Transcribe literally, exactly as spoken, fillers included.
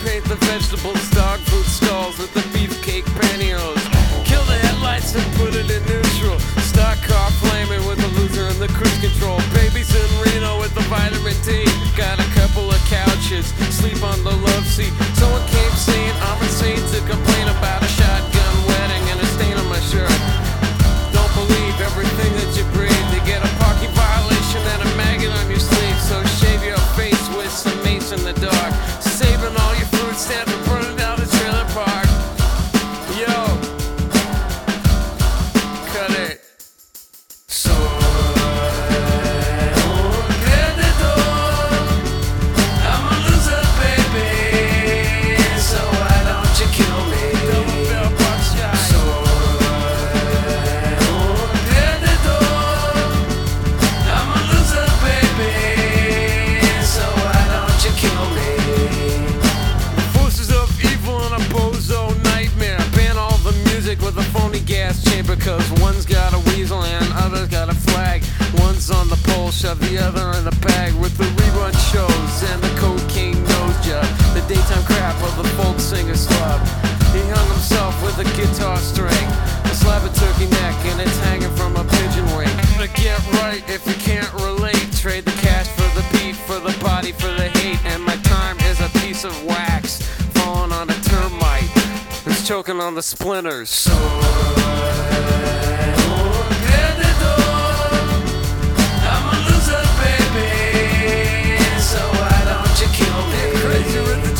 paint the vegetables, dog food stalls with the beefcake pantyhose. Kill the headlights and put it in neutral. Stock car flaming with the loser and the cruise control. Babies in Reno with the vitamin D. Got a couple of couches, sleep on the love seat. Someone came saying I'm insane to complain about a shotgun wedding and a stain on my shirt. Don't believe everything that you breathe. They get a parking violation and a maggot on your sleeve. So shave your face with some mace in the dark. Saving all your food stamps and burning down the trailer park. Yo, cut it. So with a phony gas chamber, cause one's got a weasel and other's got a flag. One's on the pole, shove the other in a bag. With the rerun shows and the cocaine nose job, the daytime crap of the folk singer slub. He hung himself with a guitar string, a slab of turkey neck, and it's hanging from a pigeon wing. But get right if you can't relate. Trade the cash for the beat, for the body, for the hate. And my time is a piece of wax falling on a termite. It's choking on the splinters. So I'm a loser, baby. So why don't you kill me? Crazy